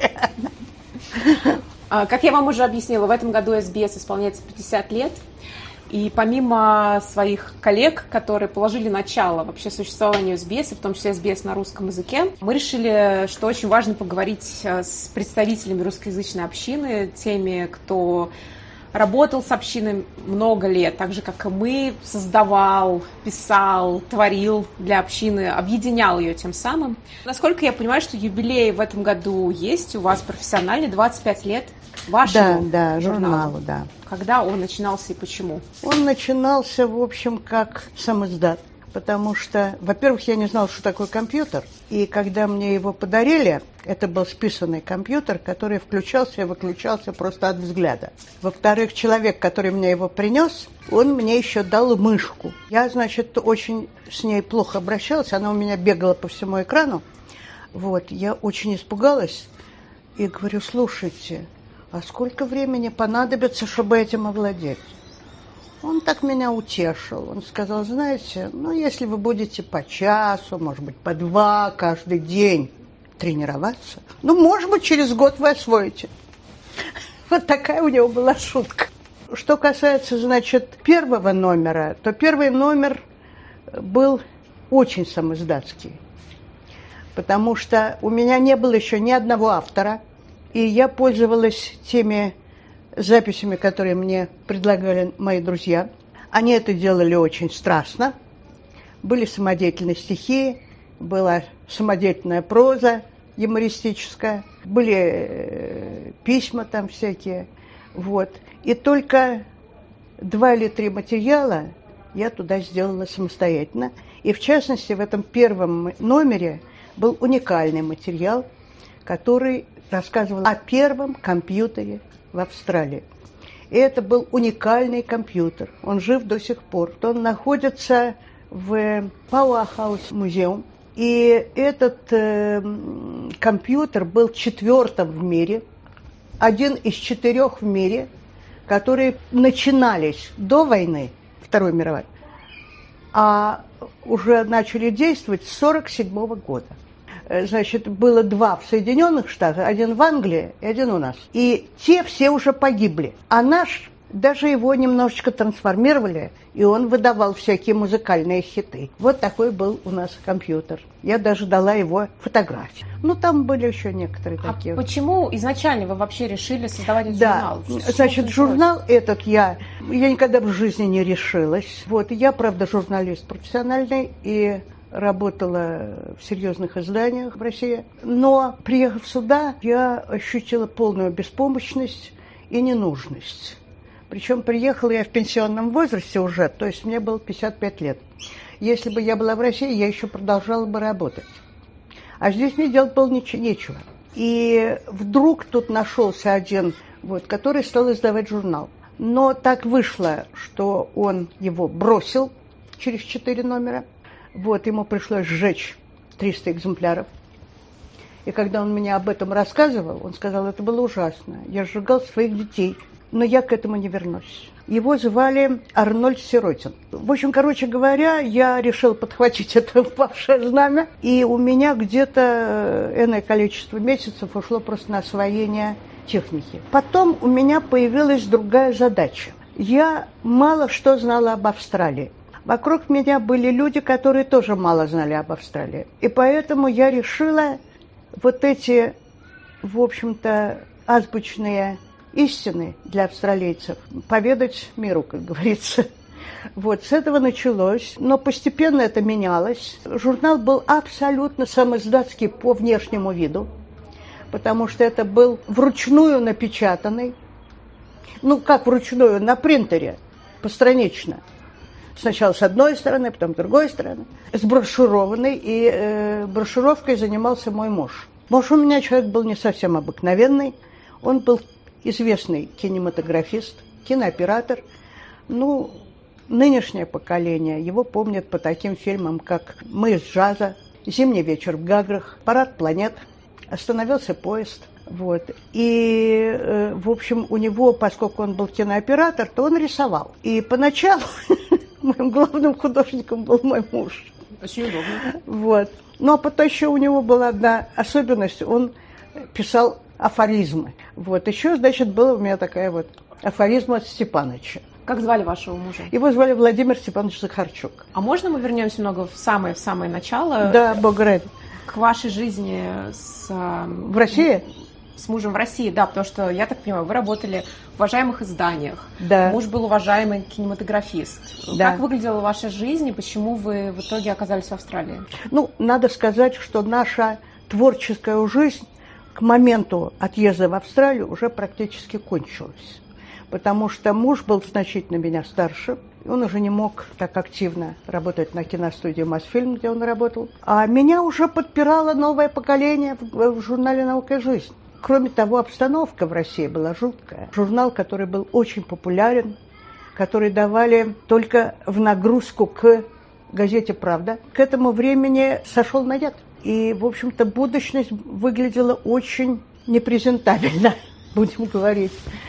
Как я вам уже объяснила, в этом году SBS исполняется 50 лет. И помимо своих коллег, которые положили начало вообще существованию SBS, в том числе SBS на русском языке, мы решили, что очень важно поговорить с представителями русскоязычной общины, теми, кто работал с общиной много лет, так же, как и мы, создавал, писал, творил для общины, объединял ее тем самым. Насколько я понимаю, что юбилей в этом году есть у вас профессиональный, 25 лет вашему журналу, да. Когда он начинался и почему? Он начинался, в общем, как самиздат, потому что, во-первых, я не знала, что такое компьютер, и когда мне его подарили, это был списанный компьютер, который включался и выключался просто от взгляда. Во-вторых, человек, который мне его принес, он мне еще дал мышку. Я, значит, очень с ней плохо обращалась, она у меня бегала по всему экрану. Вот, я очень испугалась и говорю, слушайте, а сколько времени понадобится, чтобы этим овладеть? Он так меня утешил. Он сказал, знаете, если вы будете по часу, может быть, по 2 каждый день тренироваться, может быть, через год вы освоите. Вот такая у него была шутка. Что касается, значит, первого номера, то первый номер был очень самиздатский, потому что у меня не было еще ни одного автора, и я пользовалась теми записями, которые мне предлагали мои друзья. Они это делали очень страстно. Были самодеятельные стихи, была самодеятельная проза юмористическая, были письма там всякие. Вот. И только 2 или 3 материала я туда сделала самостоятельно. И в частности, в этом первом номере был уникальный материал, который рассказывал о первом компьютере в Австралии. И это был уникальный компьютер. Он жив до сих пор. Он находится в Пауэрхаус музее. И этот компьютер был 4-м в мире, один из 4 в мире, которые начинались до войны, Второй мировой, а уже начали действовать с 1947 года. Значит, было 2 в Соединенных Штатах, 1 в Англии и 1 у нас. И те все уже погибли. А наш, даже его немножечко трансформировали, и он выдавал всякие музыкальные хиты. Вот такой был у нас компьютер. Я даже дала его фотографии. Там были еще некоторые такие. А почему изначально вы вообще решили создавать этот журнал? Значит, журнал этот я никогда в жизни не решилась. Вот, я, правда, журналист профессиональный, и работала в серьезных изданиях в России. Но, приехав сюда, я ощутила полную беспомощность и ненужность. Причем приехала я в пенсионном возрасте уже, то есть мне было 55 лет. Если бы я была в России, я еще продолжала бы работать. А здесь мне делать было нечего. И вдруг тут нашелся один, который стал издавать журнал. Но так вышло, что он его бросил через 4 номера. Ему пришлось сжечь 300 экземпляров. И когда он мне об этом рассказывал, он сказал, это было ужасно. Я сжигал своих детей, но я к этому не вернусь. Его звали Арнольд Сиротин. В общем, короче говоря, я решила подхватить это упавшее знамя. И у меня где-то энное количество месяцев ушло просто на освоение техники. Потом у меня появилась другая задача. Я мало что знала об Австралии. Вокруг меня были люди, которые тоже мало знали об Австралии. И поэтому я решила эти, в общем-то, азбучные истины для австралийцев поведать миру, как говорится. С этого началось, но постепенно это менялось. Журнал был абсолютно самоиздатский по внешнему виду, потому что это был вручную напечатанный, как вручную, на принтере, постранично. Сначала с одной стороны, потом с другой стороны, сброшюрованный, и брошюровкой занимался мой муж. Муж у меня человек был не совсем обыкновенный, он был известный кинематографист, кинооператор. Нынешнее поколение его помнит по таким фильмам, как «Мы из джаза», «Зимний вечер в Гаграх», «Парад планет», «Остановился поезд». И, в общем, у него, поскольку он был кинооператор, то он рисовал. И поначалу моим главным художником был мой муж. Очень удобно. Но потом еще у него была одна особенность. Он писал афоризмы. Еще, была у меня такая афоризм от Степаныча. Как звали вашего мужа? Его звали Владимир Степанович Захарчук. А можно мы вернемся немного в самое начало? Да, Бог ради. К вашей жизни в России? С мужем в России, да, потому что, я так понимаю, вы работали в уважаемых изданиях. Да. Муж был уважаемый кинематографист. Да. Как выглядела ваша жизнь и почему вы в итоге оказались в Австралии? Надо сказать, что наша творческая жизнь к моменту отъезда в Австралию уже практически кончилась. Потому что муж был значительно меня старше. Он уже не мог так активно работать на киностудии «Мосфильм», где он работал. А меня уже подпирало новое поколение в журнале «Наука и жизнь». Кроме того, обстановка в России была жуткая. Журнал, который был очень популярен, который давали только в нагрузку к газете «Правда», к этому времени сошел на нет. И, в общем-то, будущность выглядела очень непрезентабельно, будем говорить.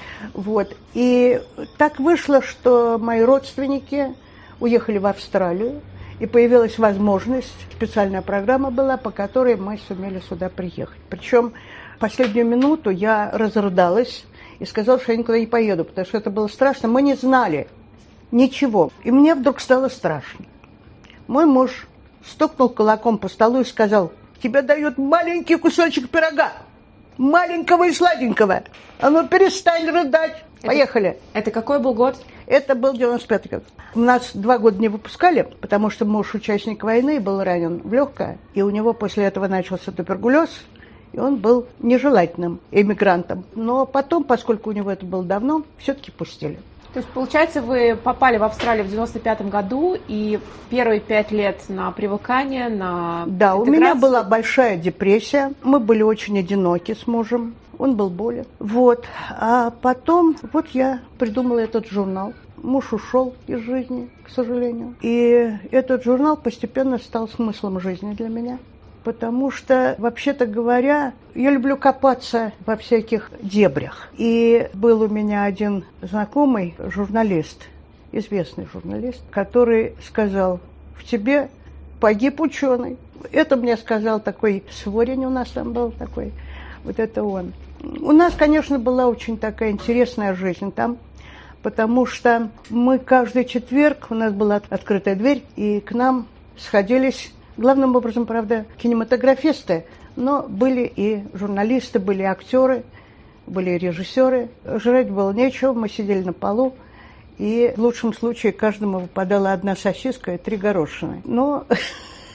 И так вышло, что мои родственники уехали в Австралию, и появилась возможность, специальная программа была, по которой мы сумели сюда приехать. Причем в последнюю минуту я разрыдалась и сказала, что я никуда не поеду, потому что это было страшно. Мы не знали ничего. И мне вдруг стало страшно. Мой муж стукнул кулаком по столу и сказал, тебе дают маленький кусочек пирога, маленького и сладенького. А ну перестань рыдать. Поехали. Это какой был год? Это был 95-й год. Нас 2 года не выпускали, потому что муж участник войны, был ранен в легкое, и у него после этого начался туберкулез, и он был нежелательным эмигрантом. Но потом, поскольку у него это было давно, все-таки пустили. То есть, получается, вы попали в Австралию в 95-м году, и первые 5 лет на привыкание, на Да, интеграцию. У меня была большая депрессия, мы были очень одиноки с мужем, он был болен. А потом, я придумала этот журнал. Муж ушел из жизни, к сожалению. И этот журнал постепенно стал смыслом жизни для меня. Потому что, вообще-то говоря, я люблю копаться во всяких дебрях. И был у меня один знакомый журналист, известный журналист, который сказал, в тебе погиб ученый. Это мне сказал такой Сворин, у нас там был такой, это он. У нас, конечно, была очень такая интересная жизнь там, потому что мы каждый четверг, у нас была открытая дверь, и к нам сходились... Главным образом, правда, кинематографисты, но были и журналисты, были актеры, были режиссеры. Жрать было нечего, мы сидели на полу, и в лучшем случае каждому выпадала 1 сосиска и 3 горошины. Но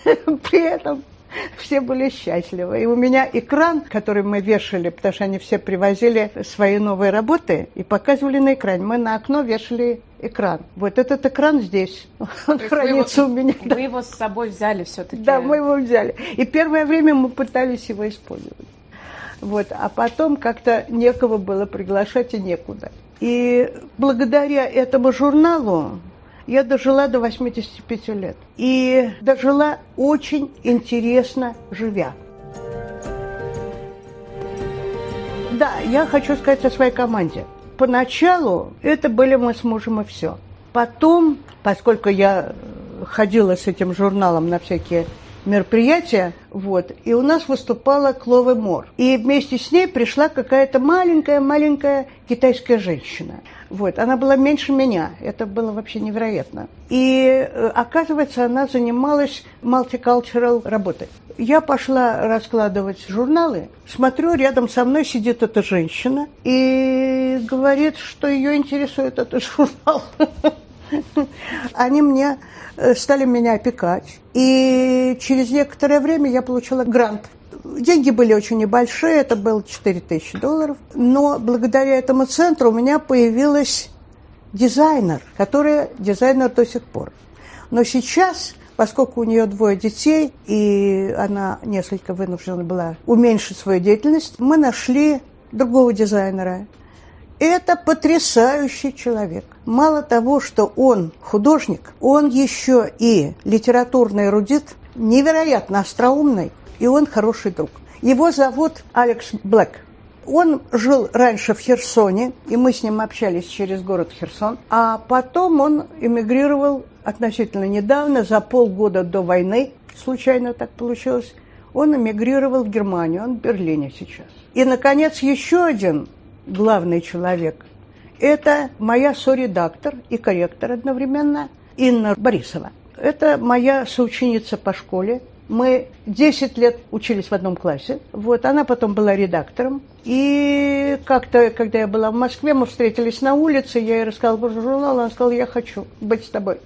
При этом все были счастливы. И у меня экран, который мы вешали, потому что они все привозили свои новые работы и показывали на экране. Мы на окно вешали экран. Вот этот экран здесь, он хранится у меня. Вы его с собой взяли все-таки? Да, мы его взяли. И первое время мы пытались его использовать. Вот. А потом как-то некого было приглашать и некуда. И благодаря этому журналу я дожила до 85 лет. И дожила очень интересно, живя. Да, я хочу сказать о своей команде. Поначалу это были мы с мужем и все. Потом, поскольку я ходила с этим журналом на всякие мероприятия, вот, и у нас выступала Клове Мор. И вместе с ней пришла какая-то маленькая китайская женщина. Вот, она была меньше меня, это было вообще невероятно. И, оказывается, она занималась multicultural работой. Я пошла раскладывать журналы, смотрю, рядом со мной сидит эта женщина и говорит, что ее интересует этот журнал. Они стали меня опекать. И через некоторое время я получила грант. Деньги были очень небольшие, это было $4000. Но благодаря этому центру у меня появилась дизайнер, который дизайнер до сих пор. Но сейчас, поскольку у нее 2 детей, и она несколько вынуждена была уменьшить свою деятельность, мы нашли другого дизайнера. Это потрясающий человек. Мало того, что он художник, он еще и литературный эрудит, невероятно остроумный, и он хороший друг. Его зовут Алекс Блэк. Он жил раньше в Херсоне, и мы с ним общались через город Херсон. А потом он эмигрировал относительно недавно, за полгода до войны, случайно так получилось, он эмигрировал в Германию, он в Берлине сейчас. И, наконец, еще один главный человек – это моя соредактор и корректор одновременно Инна Борисова. Это моя соученица по школе. Мы 10 лет учились в одном классе. Вот, она потом была редактором. И как-то, когда я была в Москве, мы встретились на улице, я ей рассказала про журнал, она сказала, я хочу быть с тобой.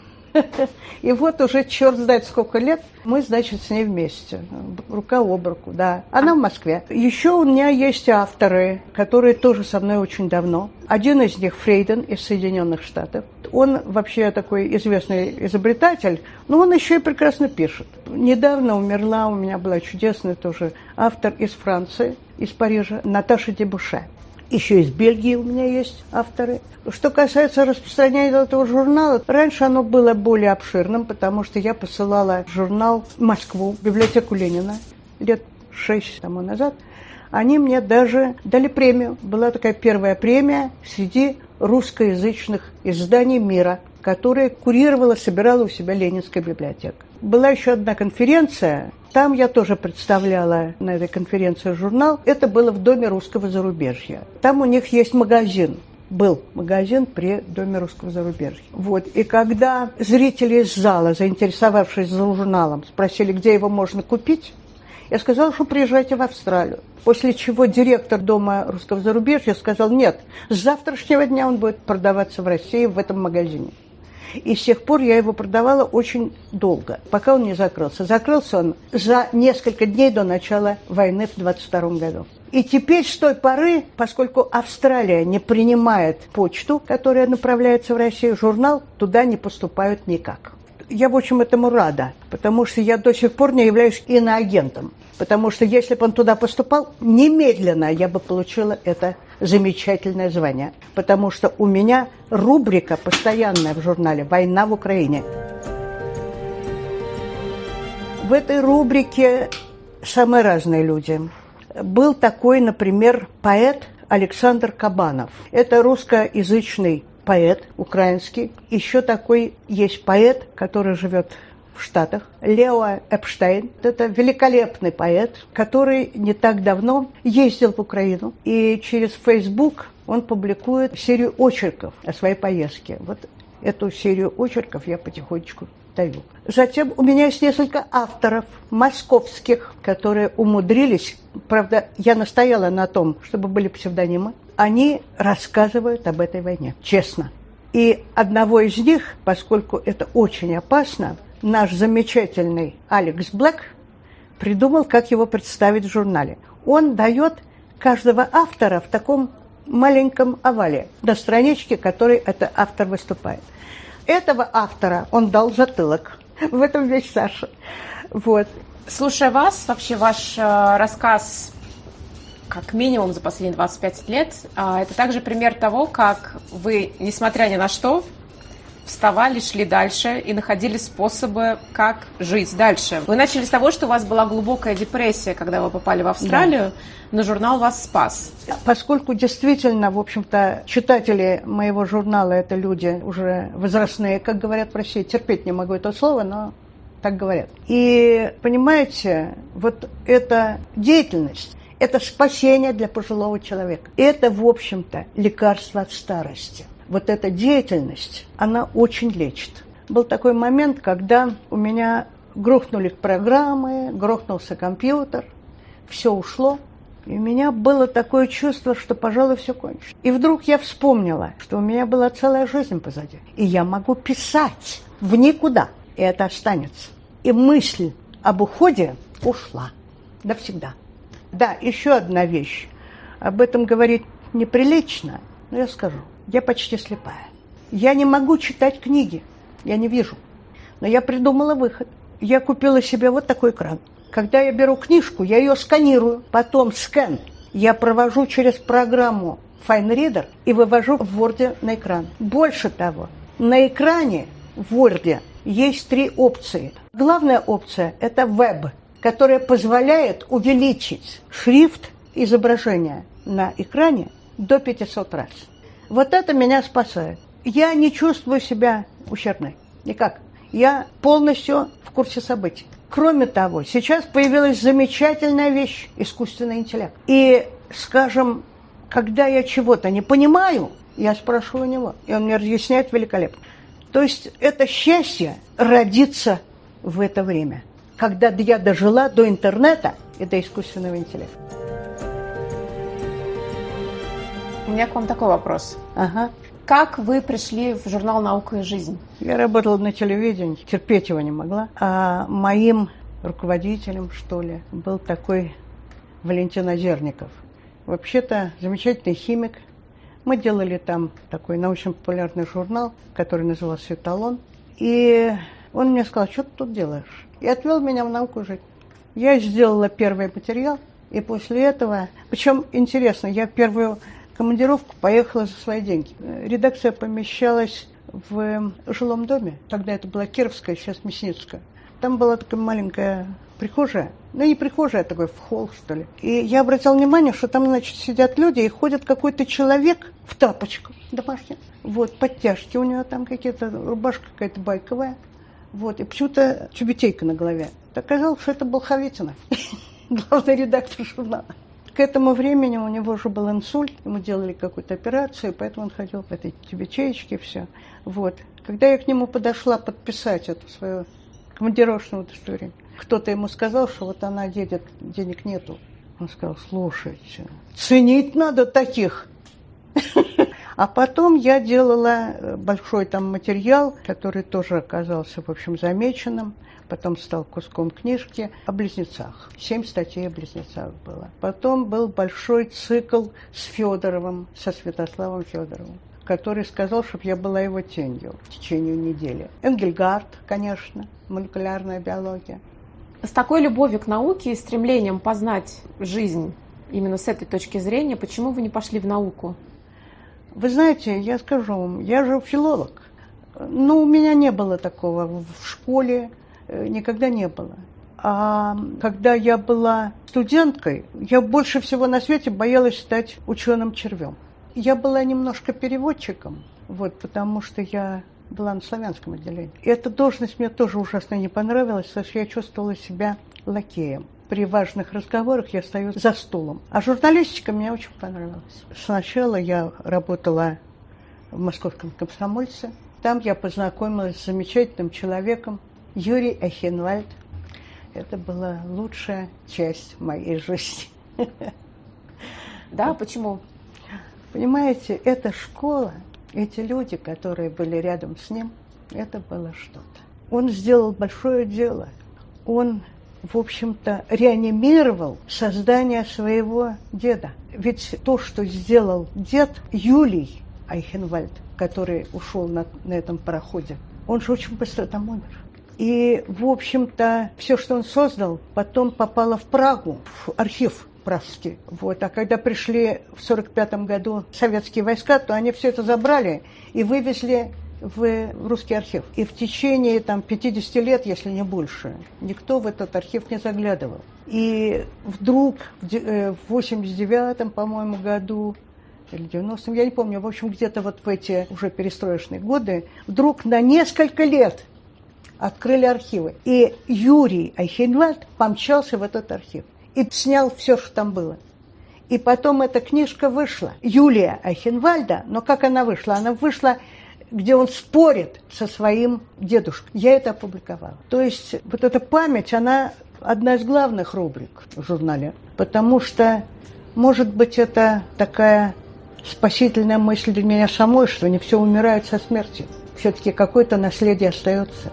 И вот уже черт знает сколько лет мы, значит, с ней вместе, рука об руку, да. Она в Москве. Еще у меня есть авторы, которые тоже со мной очень давно. Один из них Фрейден из Соединенных Штатов. Он вообще такой известный изобретатель, но он еще и прекрасно пишет. Недавно умерла, у меня была чудесная тоже автор из Франции, из Парижа, Наташа Дебуше. Еще из Бельгии у меня есть авторы. Что касается распространения этого журнала, раньше оно было более обширным, потому что я посылала журнал в Москву, в библиотеку Ленина, лет 6 тому назад. Они мне даже дали премию. Была такая первая премия среди русскоязычных изданий мира, которая курировала, собирала у себя Ленинская библиотека. Была еще одна конференция, там я тоже представляла на этой конференции журнал. Это было в Доме русского зарубежья. Там у них есть магазин. Был магазин при Доме русского зарубежья. Вот. И когда зрители из зала, заинтересовавшись журналом, спросили, где его можно купить, я сказала, что приезжайте в Австралию. После чего директор Дома русского зарубежья сказал, нет, с завтрашнего дня он будет продаваться в России в этом магазине. И с тех пор я его продавала очень долго, пока он не закрылся. Закрылся он за несколько дней до начала войны в 1922 году. И теперь с той поры, поскольку Австралия не принимает почту, которая направляется в Россию, журнал туда не поступают никак. Я, в общем, этому рада, потому что я до сих пор не являюсь иноагентом. Потому что если бы он туда поступал, немедленно я бы получила это замечательное звание. Потому что у меня рубрика постоянная в журнале «Война в Украине». В этой рубрике самые разные люди. Был такой, например, поэт Александр Кабанов. Это русскоязычный поэт украинский. Еще такой есть поэт, который живет в Штатах, Лео Эпштейн. Это великолепный поэт, который не так давно ездил в Украину. И через Facebook он публикует серию очерков о своей поездке. Вот эту серию очерков я потихонечку даю. Затем у меня есть несколько авторов московских, которые умудрились, правда, я настояла на том, чтобы были псевдонимы, они рассказывают об этой войне, честно. И одного из них, поскольку это очень опасно, наш замечательный Алекс Блэк придумал, как его представить в журнале. Он дает каждого автора в таком маленьком овале, на страничке, которой этот автор выступает. Этого автора он дал затылок. В этом весь Саша. Вот. Слушая вас, вообще ваш рассказ, как минимум за последние 25 лет, это также пример того, как вы, несмотря ни на что, вставали, шли дальше и находили способы, как жить дальше. Вы начали с того, что у вас была глубокая депрессия, когда вы попали в Австралию, но журнал вас спас. Поскольку действительно, в общем-то, читатели моего журнала – это люди уже возрастные, как говорят в России, терпеть не могу это слово, но так говорят. И, понимаете, вот эта деятельность, это спасение для пожилого человека. Это, в общем-то, лекарство от старости. Вот эта деятельность, она очень лечит. Был такой момент, когда у меня грохнули программы, грохнулся компьютер, все ушло. И у меня было такое чувство, что, пожалуй, все кончится. И вдруг я вспомнила, что у меня была целая жизнь позади. И я могу писать в никуда, и это останется. И мысль об уходе ушла навсегда. Да, еще одна вещь. Об этом говорить неприлично, но я скажу. Я почти слепая. Я не могу читать книги. Я не вижу. Но я придумала выход. Я купила себе вот такой экран. Когда я беру книжку, я ее сканирую. Потом скан я провожу через программу FineReader и вывожу в Word на экран. Больше того, на экране в Word есть 3 опции. Главная опция – это Web, которая позволяет увеличить шрифт изображения на экране до 500 раз. Вот это меня спасает. Я не чувствую себя ущербной. Никак. Я полностью в курсе событий. Кроме того, сейчас появилась замечательная вещь – искусственный интеллект. И, скажем, когда я чего-то не понимаю, я спрашиваю у него, и он мне разъясняет великолепно. То есть это счастье родиться в это время, когда я дожила до интернета и до искусственного интеллекта. У меня к вам такой вопрос. Ага. Как вы пришли в журнал «Наука и жизнь»? Я работала на телевидении, терпеть его не могла. А моим руководителем, что ли, был такой Валентин Озерников. Вообще-то замечательный химик. Мы делали там такой научно-популярный журнал, который назывался «Эталон». И он мне сказал, что ты тут делаешь? И отвел меня в «Науку и жизнь». Я сделала первый материал, и после этого... Причем, интересно, я первую командировку поехала за свои деньги. Редакция помещалась в жилом доме. Тогда это была Кировская, сейчас Мясницкая. Там была такая маленькая прихожая. Ну, не прихожая, а такой холл, что ли. И я обратила внимание, что там, значит, сидят люди, и ходит какой-то человек в тапочках домашних. Вот, подтяжки у него там какие-то, рубашка какая-то байковая. Вот, и почему-то тюбетейка на голове. Оказалось, что это был Хавитинов, главный редактор журнала. К этому времени у него уже был инсульт, ему делали какую-то операцию, поэтому он ходил в этой тюбетеечке, все. Вот. Когда я к нему подошла подписать это свое командировочное удостоверение, кто-то ему сказал, что вот она едет, денег нету. Он сказал, слушайте, ценить надо таких. А потом я делала большой там материал, который тоже оказался, в общем, замеченным. Потом стал куском книжки о близнецах. 7 статей о близнецах было. Потом был большой цикл с Федоровым, со Святославом Федоровым, который сказал, чтобы я была его тенью в течение недели. Энгельгард, конечно, молекулярная биология. С такой любовью к науке и стремлением познать жизнь именно с этой точки зрения, почему вы не пошли в науку? Вы знаете, я скажу вам, я же филолог. Но у меня не было такого в школе. Никогда не было. А когда я была студенткой, я больше всего на свете боялась стать ученым-червем. Я была немножко переводчиком, вот, потому что я была на славянском отделении. И эта должность мне тоже ужасно не понравилась, потому что я чувствовала себя лакеем. При важных разговорах я стою за стулом. А журналистика мне очень понравилась. Сначала я работала в Московском комсомольце. Там я познакомилась с замечательным человеком, Юрий Эхенвальд. Это была лучшая часть моей жизни. Да, почему? Понимаете, эта школа, эти люди, которые были рядом с ним, это было что-то. Он сделал большое дело. Он, в общем-то, реанимировал создание своего деда. Ведь то, что сделал дед Юлий Айхенвальд, который ушел на этом пароходе, он же очень быстро там умер. И, в общем-то, все, что он создал, потом попало в Прагу, в архив пражский. Вот. А когда пришли в 1945 году советские войска, то они все это забрали и вывезли в русский архив. И в течение 50 лет, если не больше, никто в этот архив не заглядывал. И вдруг в 89-м, по-моему, году, или 90-м, я не помню, в общем, где-то вот в эти уже перестроечные годы, вдруг на несколько лет открыли архивы. И Юрий Айхенвальд помчался в этот архив и снял все, что там было. И потом эта книжка вышла. Юлия Айхенвальда, но как она вышла? Она вышла, где он спорит со своим дедушкой. Я это опубликовала. То есть вот эта память, она одна из главных рубрик в журнале. Потому что, может быть, это такая спасительная мысль для меня самой, что не все умирают со смертью. Все-таки какое-то наследие остается.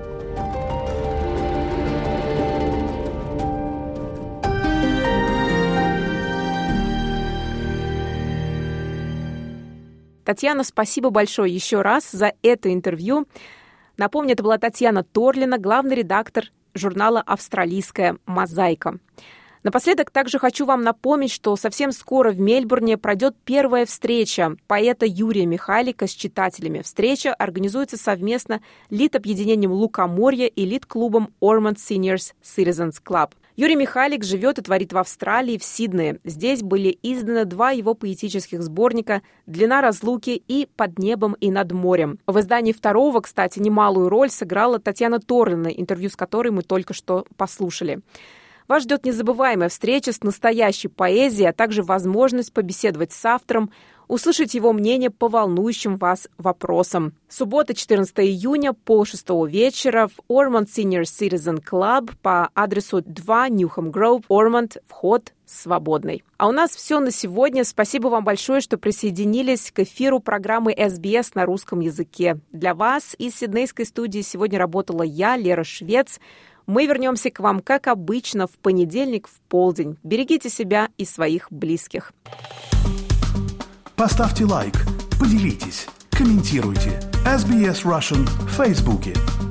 Татьяна, спасибо большое еще раз за это интервью. Напомню, это была Татьяна Торлина, главный редактор журнала «Австралийская мозаика». Напоследок также хочу вам напомнить, что совсем скоро в Мельбурне пройдет первая встреча поэта Юрия Михалика с читателями. Встреча организуется совместно Литобъединением Лукоморья и Лит-клубом Ormond Seniors Citizens Club. Юрий Михалик живет и творит в Австралии, в Сиднее. Здесь были изданы 2 его поэтических сборника «Длина разлуки» и «Под небом и над морем». В издании 2-го, кстати, немалую роль сыграла Татьяна Торлина, интервью с которой мы только что послушали. Вас ждет незабываемая встреча с настоящей поэзией, а также возможность побеседовать с автором, услышать его мнение по волнующим вас вопросам. Суббота, 14 июня, 5:30 вечера в Ormond Senior Citizen Club по адресу 2 Newham Grove, Ormond, вход свободный. А у нас все на сегодня. Спасибо вам большое, что присоединились к эфиру программы SBS на русском языке. Для вас из Сиднейской студии сегодня работала я, Лера Швец. Мы вернемся к вам, как обычно, в понедельник в полдень. Берегите себя и своих близких. Поставьте лайк, поделитесь, комментируйте. SBS Russian в Фейсбуке.